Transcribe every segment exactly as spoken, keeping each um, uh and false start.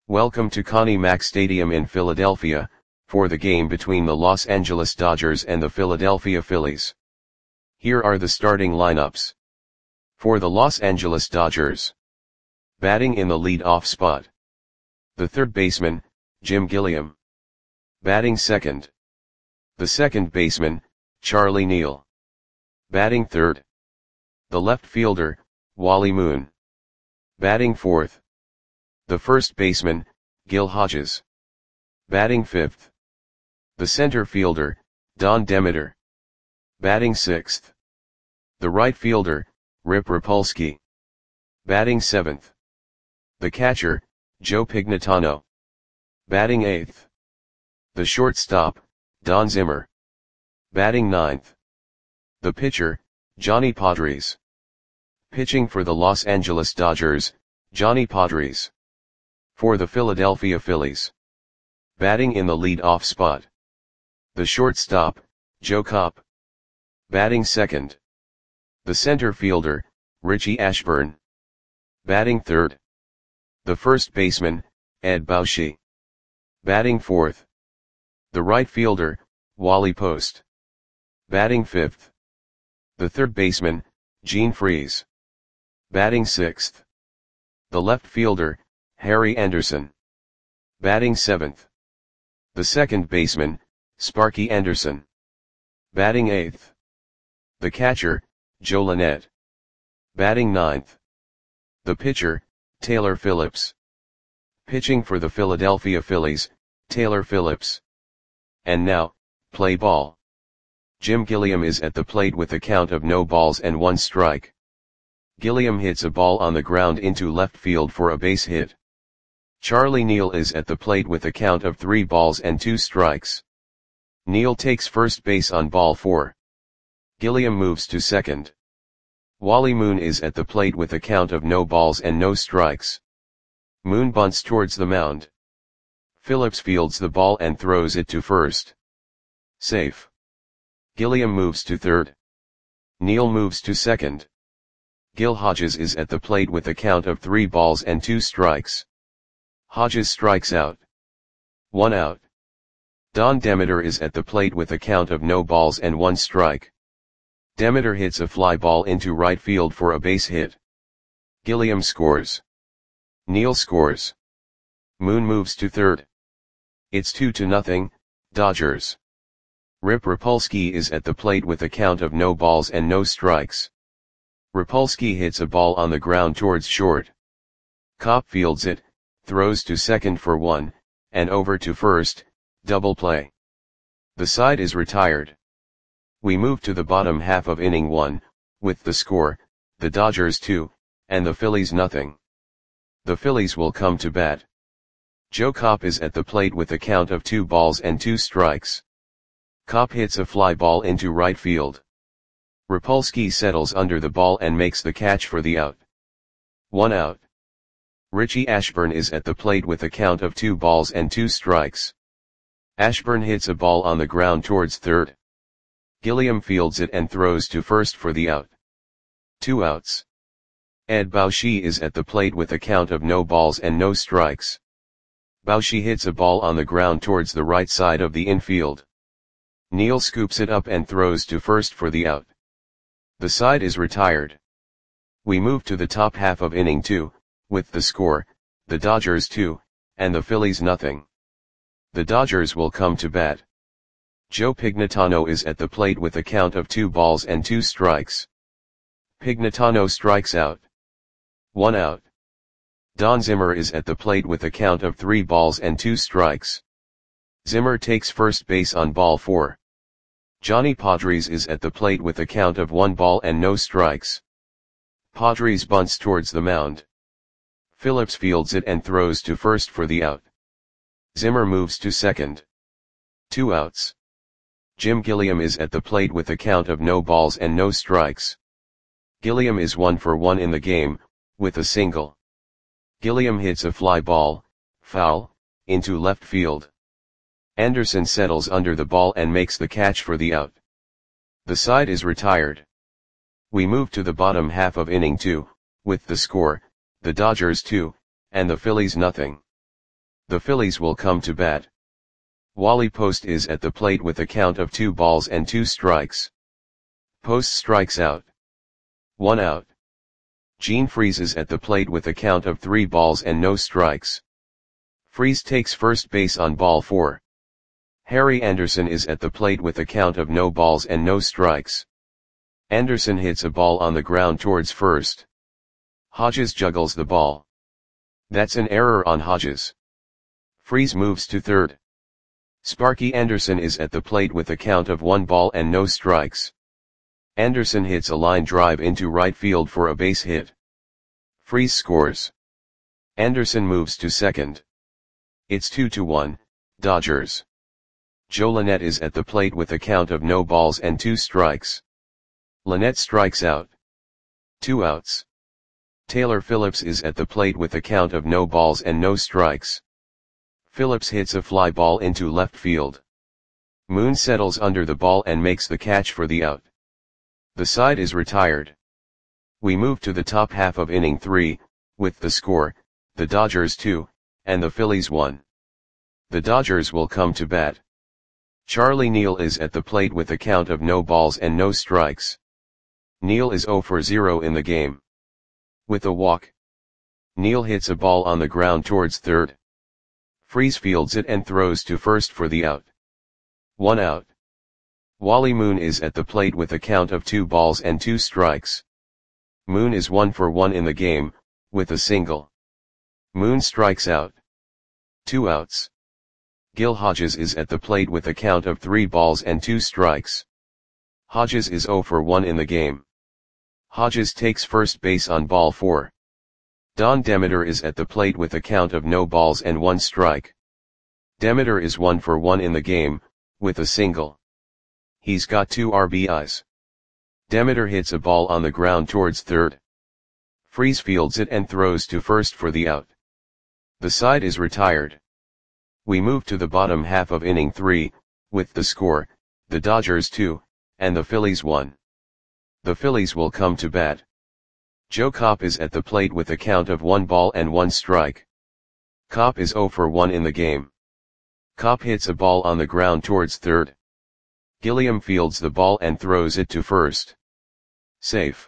Welcome to Connie Mack Stadium in Philadelphia, for the game between the Los Angeles Dodgers and the Philadelphia Phillies. Here are the starting lineups. For the Los Angeles Dodgers. Batting in the lead-off spot. The third baseman, Jim Gilliam. Batting second. The second baseman, Charlie Neal. Batting third. The left fielder, Wally Moon. Batting fourth. The first baseman, Gil Hodges. Batting fifth. The center fielder, Don Demeter. Batting sixth. The right fielder, Rip Rapolsky. Batting seventh. The catcher, Joe Pignatano. Batting eighth. The shortstop, Don Zimmer. Batting ninth. The pitcher, Johnny Podres. Pitching for the Los Angeles Dodgers, Johnny Podres. For the Philadelphia Phillies. Batting in the lead-off spot. The shortstop, Joe Kopp. Batting second. The center fielder, Richie Ashburn. Batting third. The first baseman, Ed Bauschy. Batting fourth. The right fielder, Wally Post. Batting fifth. The third baseman, Gene Freese. Batting sixth. The left fielder, Harry Anderson. Batting seventh. The second baseman, Sparky Anderson. Batting eighth. The catcher, Joe Lynette. Batting ninth. The pitcher, Taylor Phillips. Pitching for the Philadelphia Phillies, Taylor Phillips. And now, play ball. Jim Gilliam is at the plate with a count of no balls and one strike. Gilliam hits a ball on the ground into left field for a base hit. Charlie Neal is at the plate with a count of three balls and two strikes. Neal takes first base on ball four. Gilliam moves to second. Wally Moon is at the plate with a count of no balls and no strikes. Moon bunts towards the mound. Phillips fields the ball and throws it to first. Safe. Gilliam moves to third. Neal moves to second. Gil Hodges is at the plate with a count of three balls and two strikes. Hodges strikes out. One out. Don Demeter is at the plate with a count of no balls and one strike. Demeter hits a fly ball into right field for a base hit. Gilliam scores. Neal scores. Moon moves to third. It's two to nothing, Dodgers. Rip Rapolsky is at the plate with a count of no balls and no strikes. Rapolsky hits a ball on the ground towards short. Kopp fields it, throws to second for one, and over to first, double play. The side is retired. We move to the bottom half of inning one, with the score, the Dodgers two, and the Phillies nothing. The Phillies will come to bat. Joe Kopp is at the plate with a count of two balls and two strikes. Kopp hits a fly ball into right field. Rapolsky settles under the ball and makes the catch for the out. One out. Richie Ashburn is at the plate with a count of two balls and two strikes. Ashburn hits a ball on the ground towards third. Gilliam fields it and throws to first for the out. Two outs. Ed Bauschy is at the plate with a count of no balls and no strikes. Bauschy hits a ball on the ground towards the right side of the infield. Neal scoops it up and throws to first for the out. The side is retired. We move to the top half of inning two, with the score, the Dodgers two, and the Phillies nothing. The Dodgers will come to bat. Joe Pignatano is at the plate with a count of two balls and two strikes. Pignatano strikes out. One out. Don Zimmer is at the plate with a count of three balls and two strikes. Zimmer takes first base on ball four. Johnny Podres is at the plate with a count of one ball and no strikes. Podres bunts towards the mound. Phillips fields it and throws to first for the out. Zimmer moves to second. Two outs. Jim Gilliam is at the plate with a count of no balls and no strikes. Gilliam is one for one in the game, with a single. Gilliam hits a fly ball, foul, into left field. Anderson settles under the ball and makes the catch for the out. The side is retired. We move to the bottom half of inning two, with the score, the Dodgers two, and the Phillies nothing. The Phillies will come to bat. Wally Post is at the plate with a count of two balls and two strikes. Post strikes out. One out. Gene Freese is at the plate with a count of three balls and no strikes. Freese takes first base on ball four. Harry Anderson is at the plate with a count of no balls and no strikes. Anderson hits a ball on the ground towards first. Hodges juggles the ball. That's an error on Hodges. Freese moves to third. Sparky Anderson is at the plate with a count of one ball and no strikes. Anderson hits a line drive into right field for a base hit. Freese scores. Anderson moves to second. It's two to one, Dodgers. Joe Lynette is at the plate with a count of no balls and two strikes. Lynette strikes out. Two outs. Taylor Phillips is at the plate with a count of no balls and no strikes. Phillips hits a fly ball into left field. Moon settles under the ball and makes the catch for the out. The side is retired. We move to the top half of inning three, with the score, the Dodgers two, and the Phillies one. The Dodgers will come to bat. Charlie Neal is at the plate with a count of no balls and no strikes. Neal is zero for zero in the game. With a walk. Neal hits a ball on the ground towards third. Freese fields it and throws to first for the out. One out. Wally Moon is at the plate with a count of two balls and two strikes. Moon is one for one in the game, with a single. Moon strikes out. Two outs. Gil Hodges is at the plate with a count of three balls and two strikes. Hodges is zero for one in the game. Hodges takes first base on ball four. Don Demeter is at the plate with a count of no balls and one strike. Demeter is one for one in the game, with a single. He's got two R B Is. Demeter hits a ball on the ground towards third. Freese fields it and throws to first for the out. The side is retired. We move to the bottom half of inning three, with the score, the Dodgers two, and the Phillies one. The Phillies will come to bat. Joe Kopp is at the plate with a count of one ball and one strike. Kopp is zero for one in the game. Kopp hits a ball on the ground towards third. Gilliam fields the ball and throws it to first. Safe.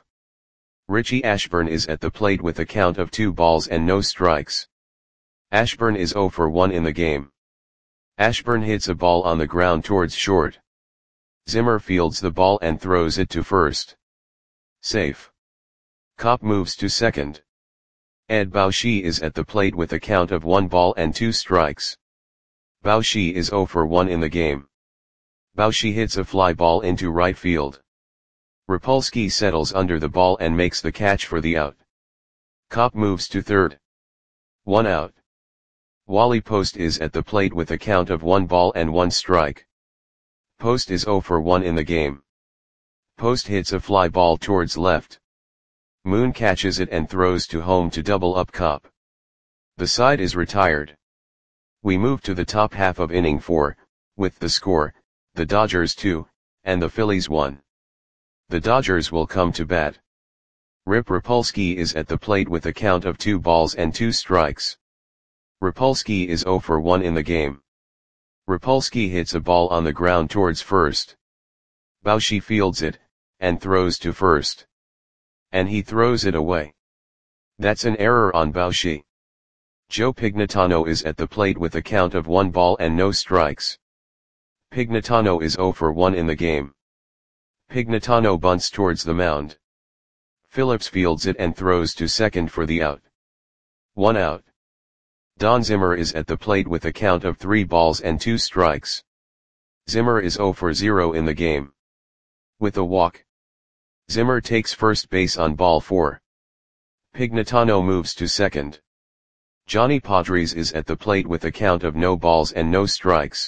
Richie Ashburn is at the plate with a count of two balls and no strikes. Ashburn is zero for one in the game. Ashburn hits a ball on the ground towards short. Zimmer fields the ball and throws it to first. Safe. Kopp moves to second. Ed Bauschy is at the plate with a count of one ball and two strikes. Bauschy is zero for one in the game. Bauschy hits a fly ball into right field. Rapolsky settles under the ball and makes the catch for the out. Kopp moves to third. One out. Wally Post is at the plate with a count of one ball and one strike. Post is zero for one in the game. Post hits a fly ball towards left. Moon catches it and throws to home to double up Kopp. The side is retired. We move to the top half of inning four, with the score, the Dodgers two, and the Phillies one. The Dodgers will come to bat. Rip Rapolsky is at the plate with a count of two balls and two strikes. Rapolsky is zero for one in the game. Rapolsky hits a ball on the ground towards first. Bauschy fields it, and throws to first. And he throws it away. That's an error on Bauschy. Joe Pignatano is at the plate with a count of one ball and no strikes. Pignatano is zero for one in the game. Pignatano bunts towards the mound. Phillips fields it and throws to second for the out. One out. Don Zimmer is at the plate with a count of three balls and two strikes. Zimmer is zero for zero in the game. With a walk. Zimmer takes first base on ball four. Pignatano moves to second. Johnny Padres is at the plate with a count of no balls and no strikes.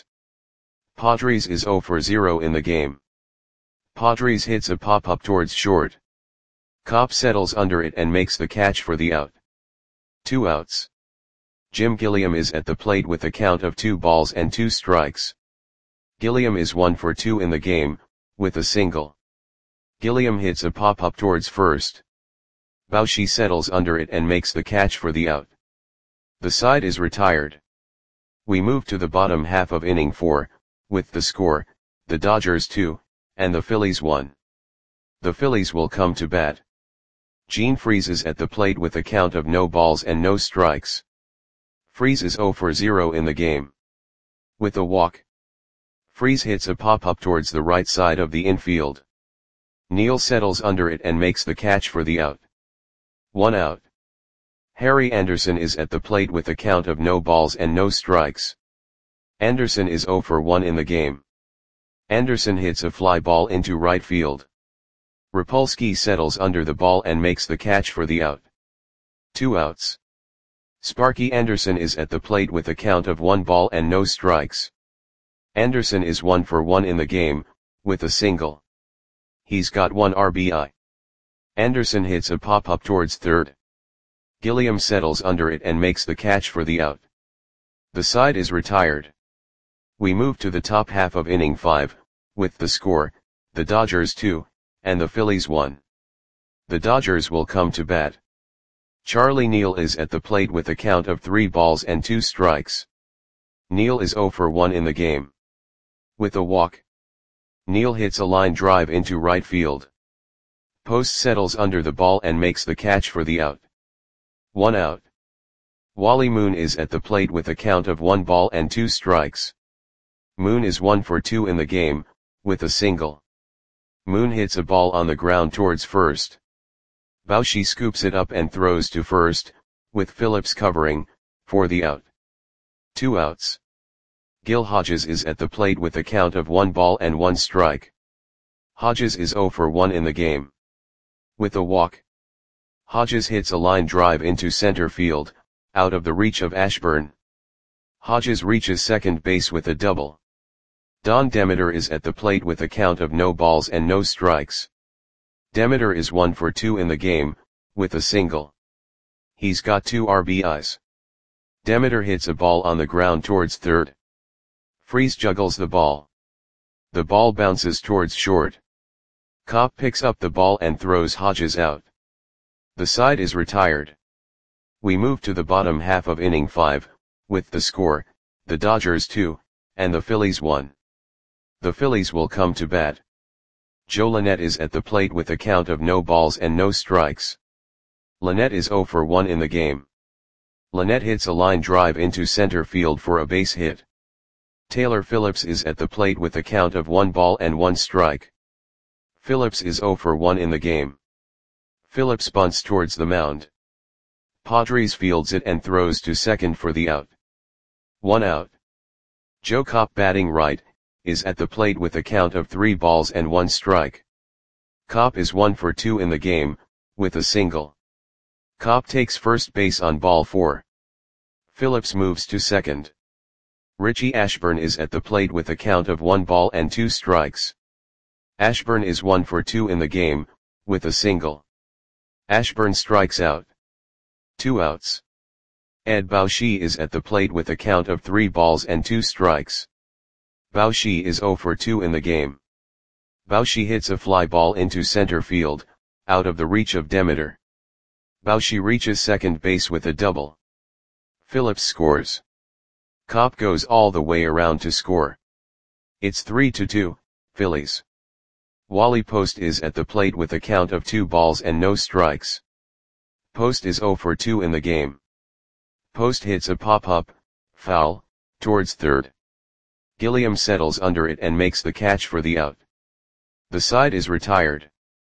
Padres is zero for zero in the game. Padres hits a pop-up towards short. Kopp settles under it and makes the catch for the out. Two outs. Jim Gilliam is at the plate with a count of two balls and two strikes. Gilliam is one for two in the game, with a single. Gilliam hits a pop-up towards first. Bauschy settles under it and makes the catch for the out. The side is retired. We move to the bottom half of inning four, with the score, the Dodgers two, and the Phillies one. The Phillies will come to bat. Gene Freese is at the plate with a count of no balls and no strikes. Freese is zero for zero in the game. With a walk, Freese hits a pop-up towards the right side of the infield. Neal settles under it and makes the catch for the out. One out. Harry Anderson is at the plate with a count of no balls and no strikes. Anderson is zero for one in the game. Anderson hits a fly ball into right field. Rapolsky settles under the ball and makes the catch for the out. Two outs. Sparky Anderson is at the plate with a count of one ball and no strikes. Anderson is one for one in the game, with a single. He's got one R B I. Anderson hits a pop-up towards third. Gilliam settles under it and makes the catch for the out. The side is retired. We move to the top half of inning five, with the score, the Dodgers two, and the Phillies one. The Dodgers will come to bat. Charlie Neal is at the plate with a count of three balls and two strikes. Neal is zero for one in the game. With a walk, Neal hits a line drive into right field. Post settles under the ball and makes the catch for the out. One out. Wally Moon is at the plate with a count of one ball and two strikes. Moon is one for two in the game, with a single. Moon hits a ball on the ground towards first. Bauchi scoops it up and throws to first, with Phillips covering, for the out. Two outs. Gil Hodges is at the plate with a count of one ball and one strike. Hodges is zero for one in the game. With a walk, Hodges hits a line drive into center field, out of the reach of Ashburn. Hodges reaches second base with a double. Don Demeter is at the plate with a count of no balls and no strikes. Demeter is one for two in the game, with a single. He's got two R B Is. Demeter hits a ball on the ground towards third. Freese juggles the ball. The ball bounces towards short. Kopp picks up the ball and throws Hodges out. The side is retired. We move to the bottom half of inning five, with the score, the Dodgers two, and the Phillies one. The Phillies will come to bat. Joe Lynette is at the plate with a count of no balls and no strikes. Lynette is zero for one in the game. Lynette hits a line drive into center field for a base hit. Taylor Phillips is at the plate with a count of one ball and one strike. Phillips is zero for one in the game. Phillips bunts towards the mound. Padres fields it and throws to second for the out. One out. Joe Kopp, batting right, is at the plate with a count of three balls and one strike. Kopp is one for two in the game, with a single. Kopp takes first base on ball four. Phillips moves to second. Richie Ashburn is at the plate with a count of one ball and two strikes. Ashburn is one for two in the game, with a single. Ashburn strikes out. Two outs. Ed Bauchi is at the plate with a count of three balls and two strikes. Bauchi is zero for two in the game. Bauchi hits a fly ball into center field, out of the reach of Demeter. Bauchi reaches second base with a double. Phillips scores. Kopp goes all the way around to score. It's three to two, Phillies. Wally Post is at the plate with a count of two balls and no strikes. Post is zero for two in the game. Post hits a pop-up, foul, towards third. Gilliam settles under it and makes the catch for the out. The side is retired.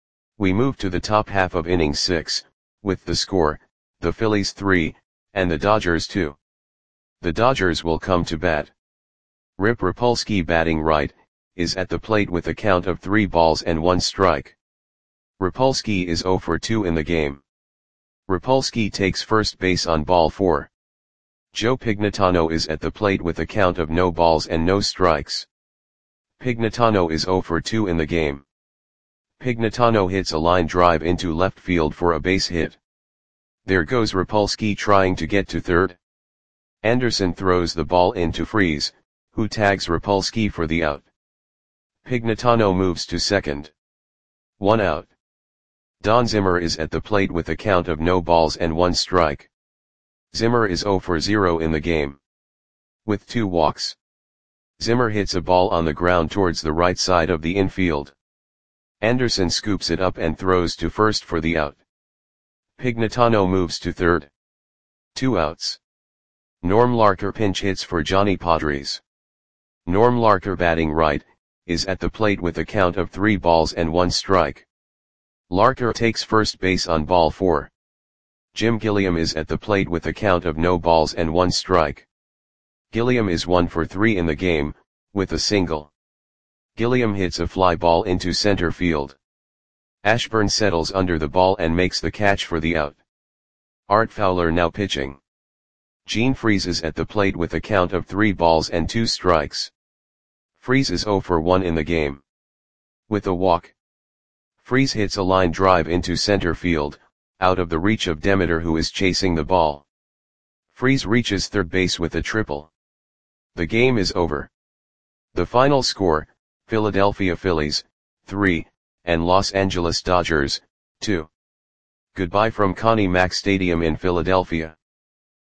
We move to the top half of inning six, with the score, the Phillies three, and the Dodgers two. The Dodgers will come to bat. Rip Rapolsky, batting right, is at the plate with a count of three balls and one strike. Rapolsky is zero for two in the game. Rapolsky takes first base on ball four. Joe Pignatano is at the plate with a count of no balls and no strikes. Pignatano is zero for two in the game. Pignatano hits a line drive into left field for a base hit. There goes Rapolsky trying to get to third. Anderson throws the ball into Freese, who tags Rapolsky for the out. Pignatano moves to second. One out. Don Zimmer is at the plate with a count of no balls and one strike. Zimmer is zero for zero in the game. with two walks. Zimmer hits a ball on the ground towards the right side of the infield. Anderson scoops it up and throws to first for the out. Pignatano moves to third. Two outs. Norm Larker pinch hits for Johnny Podres. Norm Larker, batting right, is at the plate with a count of three balls and one strike. Larker takes first base on ball four. Jim Gilliam is at the plate with a count of no balls and one strike. Gilliam is one for three in the game, with a single. Gilliam hits a fly ball into center field. Ashburn settles under the ball and makes the catch for the out. Art Fowler now pitching. Gene Freese is at the plate with a count of three balls and two strikes. Freese is zero for one in the game. With a walk, Freese hits a line drive into center field, out of the reach of Demeter, who is chasing the ball. Freese reaches third base with a triple. The game is over. The final score, Philadelphia Phillies, three, and Los Angeles Dodgers, two. Goodbye from Connie Mack Stadium in Philadelphia.